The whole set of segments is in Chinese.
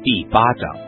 第8章。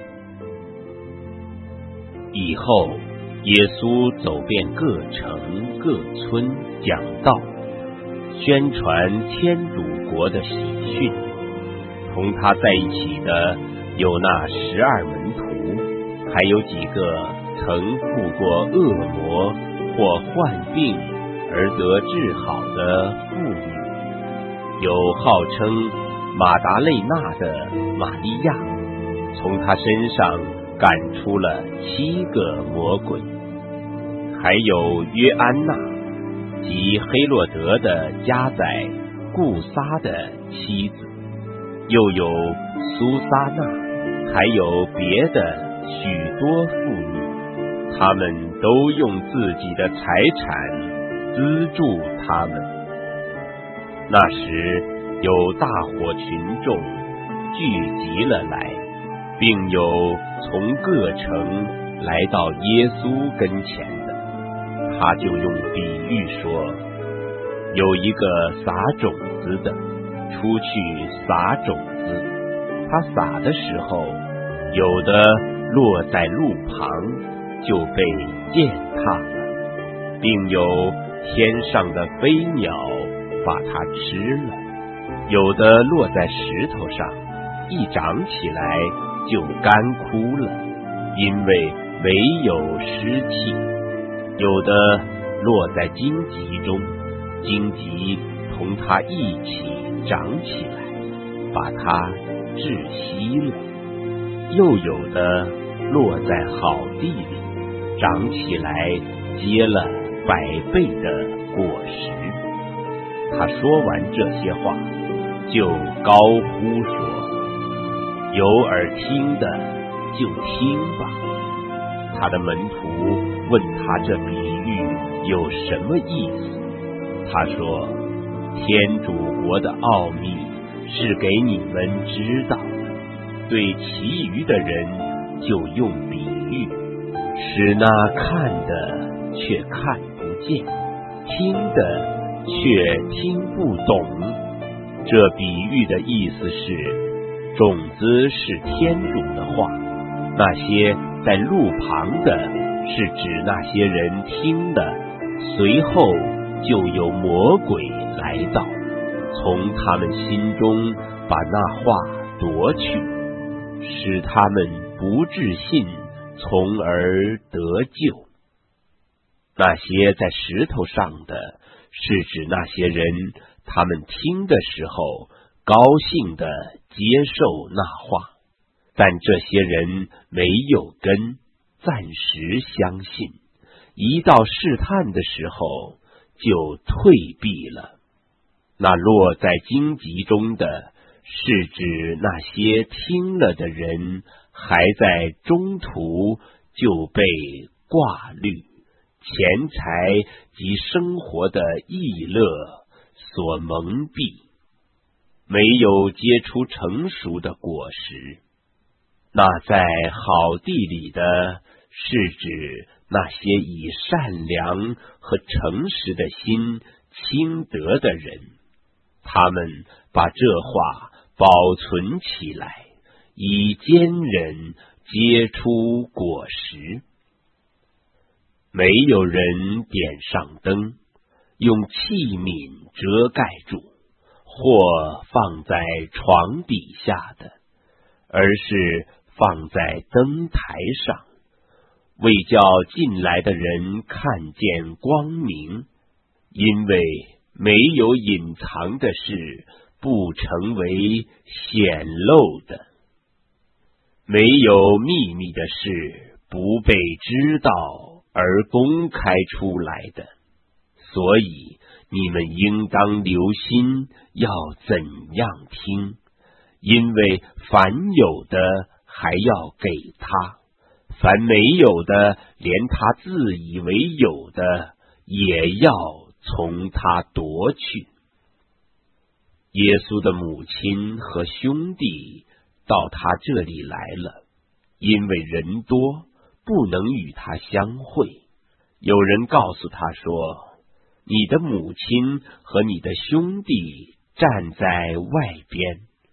以后，耶稣走遍各城各村，讲道，宣传天主国的喜讯。同他在一起的有那12门徒，还有几个曾附过恶魔或患病而得治好的妇女，有号称马达肋纳的玛利亚，从他身上赶出了7个魔鬼，还有约安娜及黑洛德的家宰顾撒的妻子，又有苏撒那，还有别的许多妇女，他们都用自己的财产资助他们。那时有大伙群众聚集了来，并有从各城来到耶稣跟前的，他就用比喻说，有一个撒种子的出去撒种子，他撒的时候，有的落在路旁，就被践踏了，并有天上的飞鸟把它吃了，有的落在石头上，一长起来就干枯了，因为没有湿气；有的落在荆棘中，荆棘同它一起长起来，把它窒息了；又有的落在好地里，长起来结了100倍的果实。他说完这些话，就高呼说，有耳听的就听吧。他的门徒问他这比喻有什么意思，他说，天主国的奥秘是给你们知道的，对其余的人就用比喻，使那看的却看不见，听的却听不懂。这比喻的意思是，种子是天主的话，那些在路旁的是指那些人听的，随后就有魔鬼来到，从他们心中把那话夺去，使他们不致信，从而得救。那些在石头上的是指那些人，他们听的时候高兴地接受那话，但这些人没有根，暂时相信，一到试探的时候就退避了。那落在荆棘中的是指那些听了的人，还在中途就被挂虑，钱财及生活的逸乐所蒙蔽，没有结出成熟的果实。那在好地里的是指那些以善良和诚实的心亲得的人，他们把这话保存起来，以坚忍结出果实。没有人点上灯，用器皿遮盖住，或放在床底下的，而是放在灯台上，为叫进来的人看见光明。因为没有隐藏的事不成为显露的，没有秘密的事不被知道而公开出来的。所以你们应当留心要怎样听，因为凡有的还要给他，凡没有的，连他自以为有的也要从他夺去。耶稣的母亲和兄弟到他这里来了，因为人多，不能与他相会。有人告诉他说，你的母亲和你的兄弟站在外边。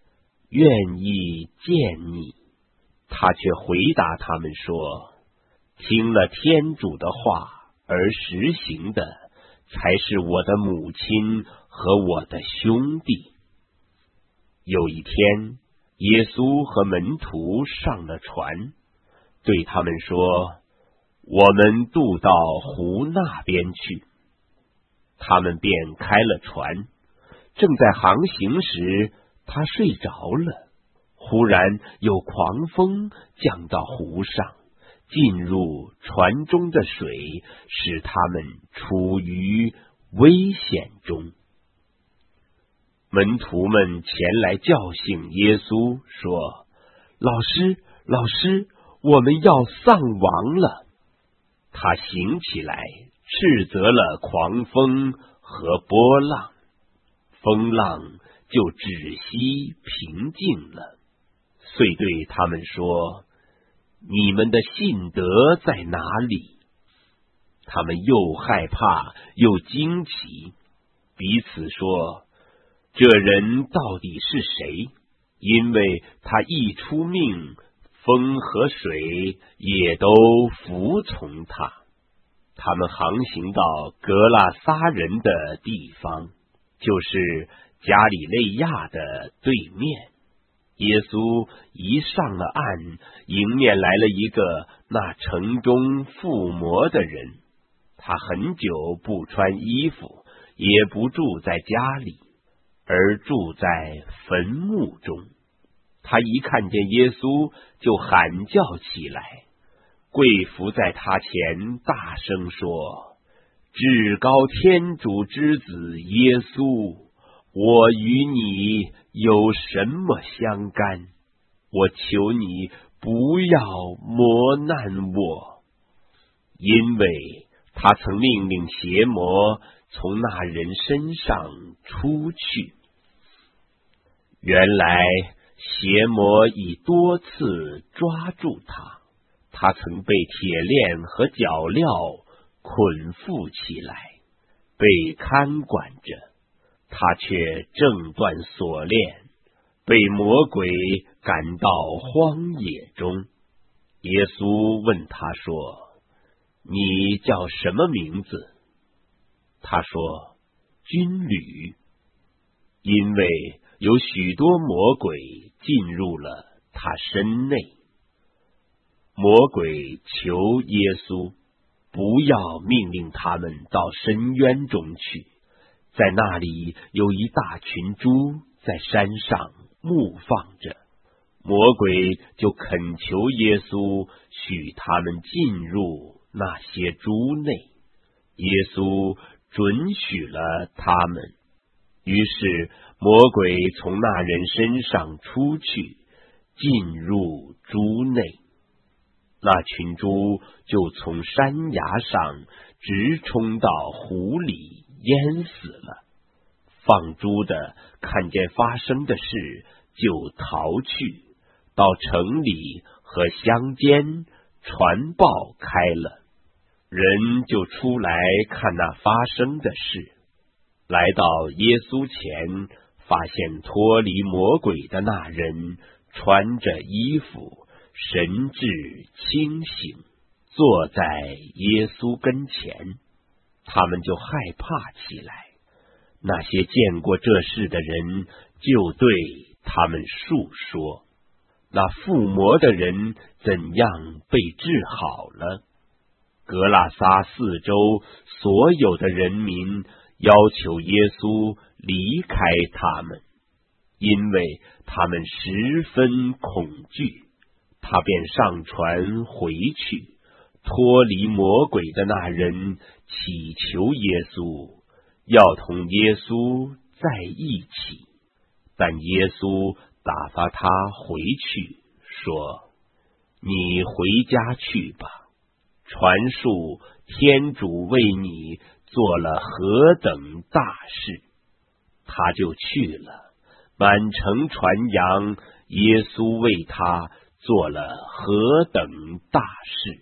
愿意见你。他却回答他们说，听了天主的话而实行的，才是我的母亲和我的兄弟。有一天，耶稣和门徒上了船，对他们说，我们渡到湖那边去。他们便开了船，正在航行时，他睡着了。忽然有狂风降到湖上，进入船中的水，使他们处于危险中。门徒们前来叫醒耶稣，说，老师，老师，我们要丧亡了。他醒起来，斥责了狂风和波浪，风浪就止息平静了。遂对他们说，你们的信德在哪里？他们又害怕又惊奇，彼此说，这人到底是谁？因为他一出命，风和水也都服从他。他们航行到格拉撒人的地方，就是加里肋亚的对面。耶稣一上了岸，迎面来了一个那城中附魔的人。他很久不穿衣服，也不住在家里，而住在坟墓中。他一看见耶稣，就喊叫起来，跪伏在他前，大声说，至高天主之子耶稣，我与你有什么相干？我求你不要磨难我。因为他曾命令邪魔从那人身上出去。原来邪魔已多次抓住他，他曾被铁链和脚镣捆缚起来，被看管着。他却挣断锁链，被魔鬼赶到荒野中。耶稣问他说，你叫什么名字？他说，军旅。因为有许多魔鬼进入了他身内。魔鬼求耶稣不要命令他们到深渊中去，在那里有一大群猪在山上牧放着。魔鬼就恳求耶稣许他们进入那些猪内。耶稣准许了他们。于是魔鬼从那人身上出去，进入猪内。那群猪就从山崖上直冲到湖里，淹死了。放猪的看见发生的事，就逃去，到城里和乡间传报开了。人就出来看那发生的事，来到耶稣前，发现脱离魔鬼的那人穿着衣服，神志清醒，坐在耶稣跟前。他们就害怕起来。那些见过这事的人就对他们述说，那附魔的人怎样被治好了。格拉撒四周所有的人民要求耶稣离开他们，因为他们十分恐惧。他便上船回去，脱离魔鬼的那人祈求耶稣要同耶稣在一起，但耶稣打发他回去，说，你回家去吧，传述天主为你做了何等大事。他就去了，满城传扬耶稣为他做了何等大事。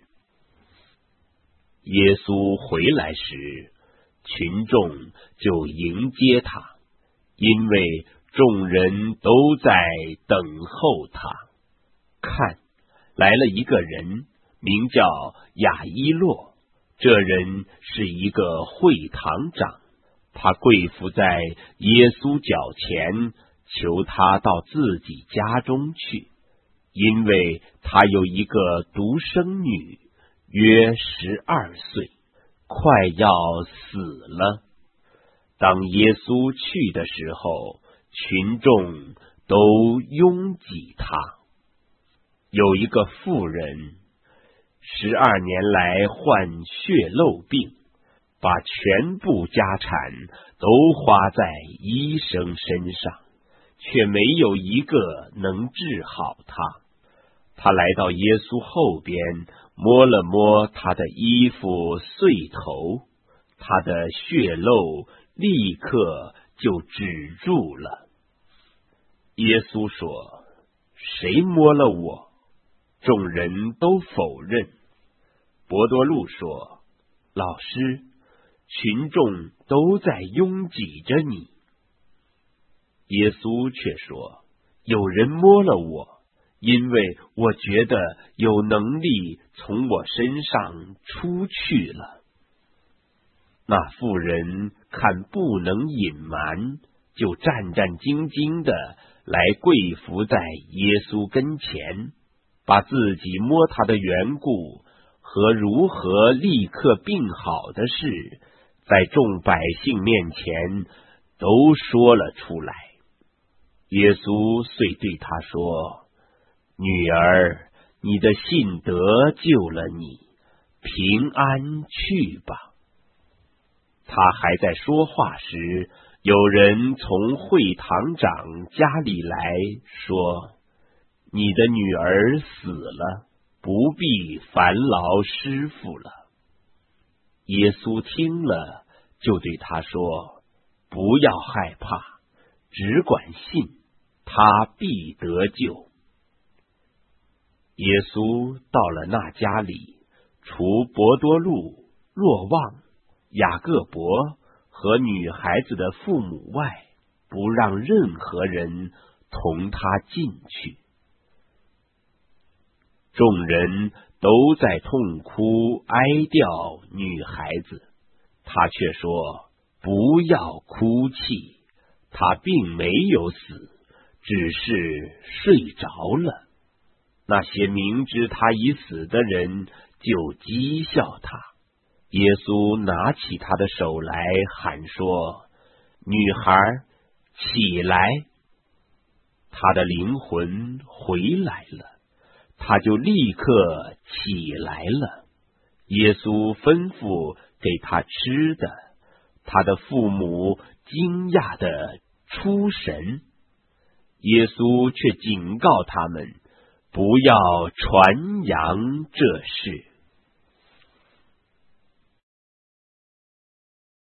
耶稣回来时，群众就迎接他，因为众人都在等候他。看，来了一个人，名叫亚伊洛，这人是一个会堂长，他跪伏在耶稣脚前，求他到自己家中去，因为他有一个独生女，约12岁，快要死了。当耶稣去的时候，群众都拥挤他。有一个妇人12年来患血漏病，把全部家产都花在医生身上，却没有一个能治好他。他来到耶稣后边，摸了摸他的衣服碎头，他的血漏立刻就止住了。耶稣说：谁摸了我？众人都否认。伯多禄说：老师，群众都在拥挤着你。耶稣却说：有人摸了我，因为我觉得有能力从我身上出去了。那妇人看不能隐瞒，就战战兢兢的来跪伏在耶稣跟前，把自己摸他的缘故和如何立刻病好的事，在众百姓面前都说了出来。耶稣遂对他说：女儿，你的信德救了你，平安去吧。他还在说话时，有人从会堂长家里来说：你的女儿死了，不必烦劳师傅了。耶稣听了，就对他说：不要害怕，只管信，他必得救。耶稣到了那家里，除伯多禄、若望、雅各伯和女孩子的父母外，不让任何人同他进去。众人都在痛哭哀悼女孩子，他却说：不要哭泣，她并没有死，只是睡着了。那些明知他已死的人就讥笑他。耶稣拿起他的手来，喊说：女孩，起来！他的灵魂回来了，他就立刻起来了。耶稣吩咐给他吃的，他的父母惊讶的出神。耶稣却警告他们，不要传扬这事。